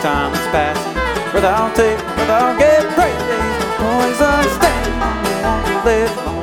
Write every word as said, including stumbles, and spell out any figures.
time is passing without take, without getting praise. Boys, I stand on the one who live.